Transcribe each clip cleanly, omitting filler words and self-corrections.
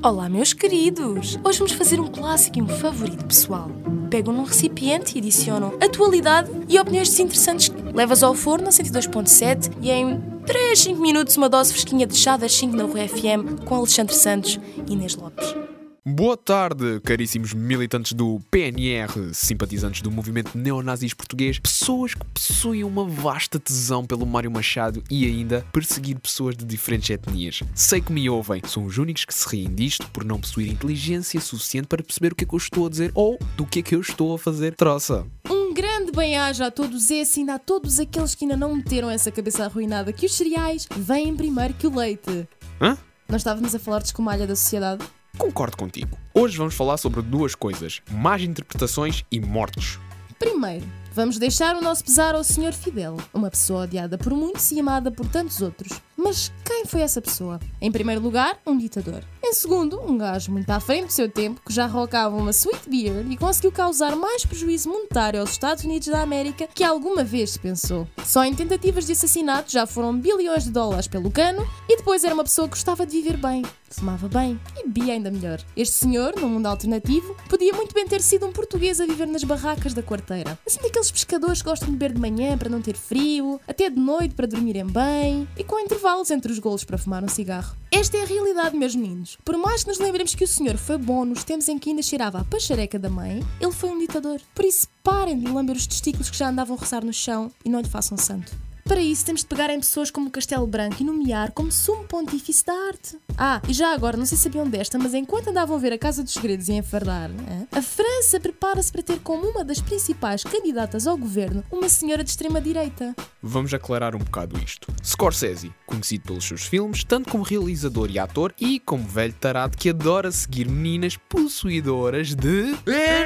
Olá, meus queridos! Hoje vamos fazer um clássico e um favorito pessoal. Pegam num recipiente e adicionam atualidade e opiniões desinteressantes. Levas ao forno a 102.7 e em 5 minutos uma dose fresquinha de chá das 5 na Rua FM com Alexandre Santos e Inês Lopes. Boa tarde, caríssimos militantes do PNR, simpatizantes do movimento neonazis português, pessoas que possuem uma vasta tesão pelo Mário Machado e ainda perseguir pessoas de diferentes etnias. Sei que me ouvem, são os únicos que se riem disto por não possuir inteligência suficiente para perceber o que é que eu estou a dizer ou do que é que eu estou a fazer troça. Um grande bem-aja a todos esses e ainda a todos aqueles que ainda não meteram essa cabeça arruinada que os cereais vêm primeiro que o leite. Hã? Nós estávamos a falar de escumalha da sociedade? Concordo contigo. Hoje vamos falar sobre duas coisas: más interpretações e mortes. Primeiro, vamos deixar o nosso pesar ao Sr. Fidel, uma pessoa odiada por muitos e amada por tantos outros. Mas quem foi essa pessoa? Em primeiro lugar, um ditador. Em segundo, um gajo muito à frente do seu tempo, que já rocava uma sweet beer e conseguiu causar mais prejuízo monetário aos Estados Unidos da América que alguma vez se pensou. Só em tentativas de assassinato já foram bilhões de dólares pelo cano e depois era uma pessoa que gostava de viver bem, fumava bem e bebia ainda melhor. Este senhor, num mundo alternativo, podia muito bem ter sido um português a viver nas barracas da quarteira. Assim daqueles pescadores que gostam de beber de manhã para não ter frio, até de noite para dormirem bem e com intervalos entre os golos para fumar um cigarro. Esta é a realidade, meus meninos. Por mais que nos lembremos que o senhor foi bom nos tempos em que ainda cheirava a pachareca da mãe, ele foi um ditador. Por isso, parem de lamber os testículos que já andavam a roçar no chão e não lhe façam santo. Para isso, temos de pegar em pessoas como o Castelo Branco e nomear como sumo pontífice da arte. E já agora, não sei se sabiam desta, mas enquanto andavam a ver a Casa dos Segredos e a enfardar, a França prepara-se para ter como uma das principais candidatas ao governo uma senhora de extrema-direita. Vamos aclarar um bocado isto. Scorsese, conhecido pelos seus filmes, tanto como realizador e ator, e como velho tarado que adora seguir meninas possuidoras de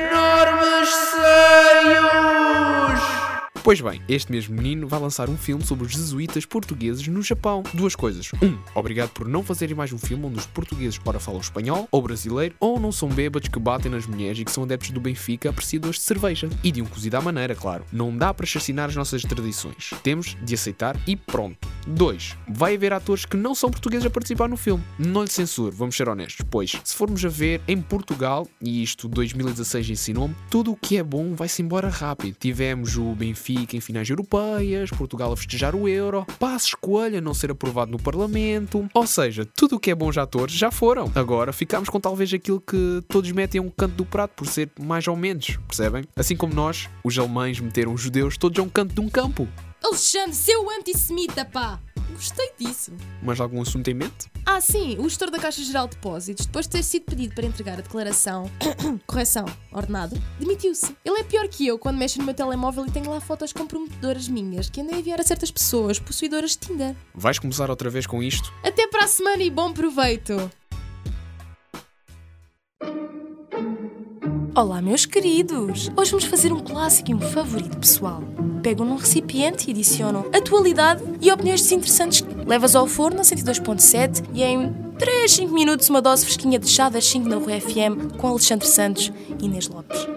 enormes seios! Pois bem, este mesmo menino vai lançar um filme sobre os jesuítas portugueses no Japão. Duas coisas. Obrigado por não fazerem mais um filme onde os portugueses ora falam espanhol, ou brasileiro, ou não são bêbados que batem nas mulheres e que são adeptos do Benfica, apreciadores de cerveja. E de um cozido à maneira, claro. Não dá para chacinar as nossas tradições. Temos de aceitar e pronto. 2. Vai haver atores que não são portugueses a participar no filme. Não lhe censuro, vamos ser honestos. Pois, se formos a ver, em Portugal, e isto 2016 ensinou-me, tudo o que é bom vai-se embora rápido. Tivemos o Benfica em finais europeias, Portugal a festejar o Euro, Passos Coelho a não ser aprovado no Parlamento, ou seja, tudo o que é bons atores já foram. Agora ficamos com talvez aquilo que todos metem a um canto do prato por ser mais ou menos, percebem? Assim como nós, os alemães meteram os judeus todos a um canto de um campo. Alexandre, seu antissemita, pá! Gostei disso. Mais algum assunto em mente? Sim, o gestor da Caixa Geral de Depósitos, depois de ter sido pedido para entregar a declaração, correção, ordenado, demitiu-se. Ele é pior que eu quando mexo no meu telemóvel e tenho lá fotos comprometedoras minhas que andei a enviar a certas pessoas possuidoras de Tinder. Vais começar outra vez com isto? Até para a semana e bom proveito! Olá, meus queridos! Hoje vamos fazer um clássico e um favorito pessoal. Pegam num recipiente e adicionam atualidade e opiniões desinteressantes. Levas ao forno a 102.7 e em 5 minutos uma dose fresquinha de chá das 5 na Rua FM com Alexandre Santos e Inês Lopes.